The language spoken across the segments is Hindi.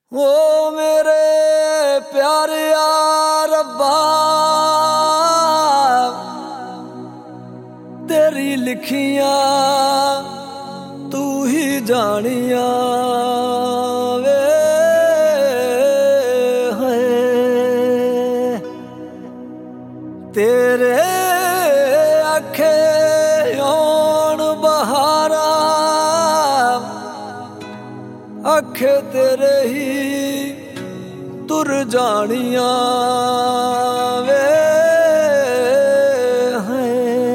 ओ मेरे प्यारे यार रब्बा, तेरी लिखियां तू ही जानिया वे है। तेरे आखे यौन बहारा, आखे तेरे ही तुर जानिया वे हैं।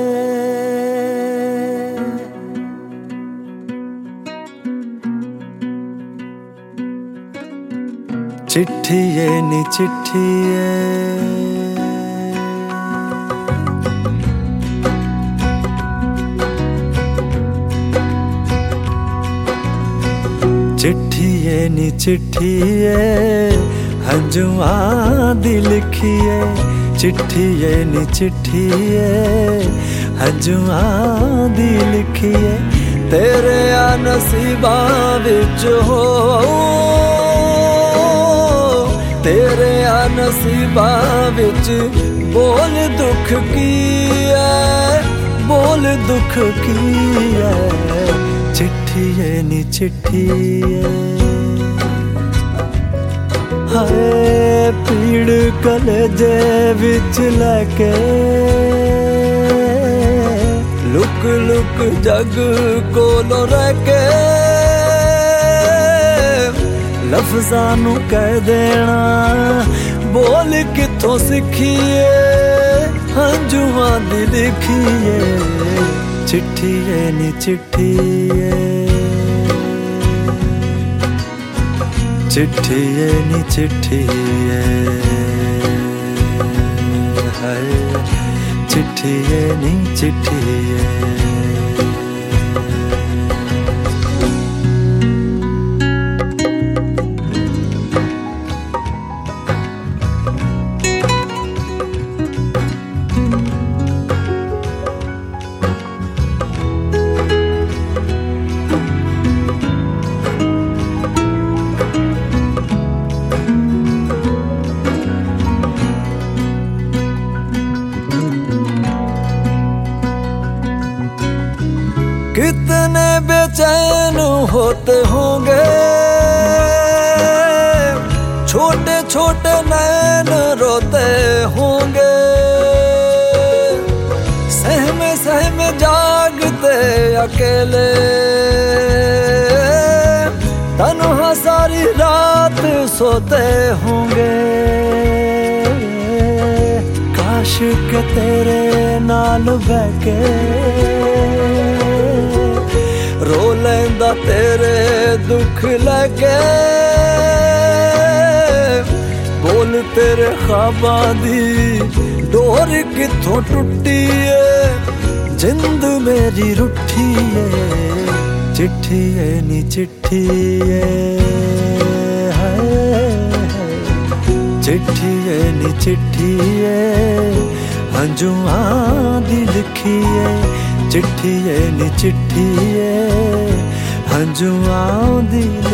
चिट्ठिए नी चिट्ठिए चिट्ठिए नी चिट्ठिए हंजुआं दी लिखिए। चिट्ठिए नी चिट्ठिए हंजुआं दी लिखिए। तेरे आ नसीबां विच हो, तेरे आ नसीबां विच बोल दुख की है, बोल दुख की है। चिट्ठिए नी चिट्ठिए हाय पीड़ कलेजे विच लैके, लुक लुक जग कोलों रह के लफ्ज़ां नू कह देना बोल किथों सिखिए। हंजुआं दी लिखिए। चिट्ठिए नी चिट्ठिए चिट्ठिए नी चिट्ठिए हाय चिट्ठिए नी चिट्ठिए। कितने बेचैन होते होंगे छोटे छोटे नैन रोते होंगे। सहमे सहमे जागते अकेले तन्हा सारी रात सोते होंगे। काश के तेरे नाल बैके रो लेंदा तेरे दुख लगे। बोल तेरे ख्वाबां दी डोर किथों टुटी है, जिंद मेरी रुठी है। चिट्ठिए नी चिट्ठिए चिट्ठिए नी चिट्ठिए हंजुआं दी लिखिए। चिट्ठिए नी चिट्ठिए हंजुआं दी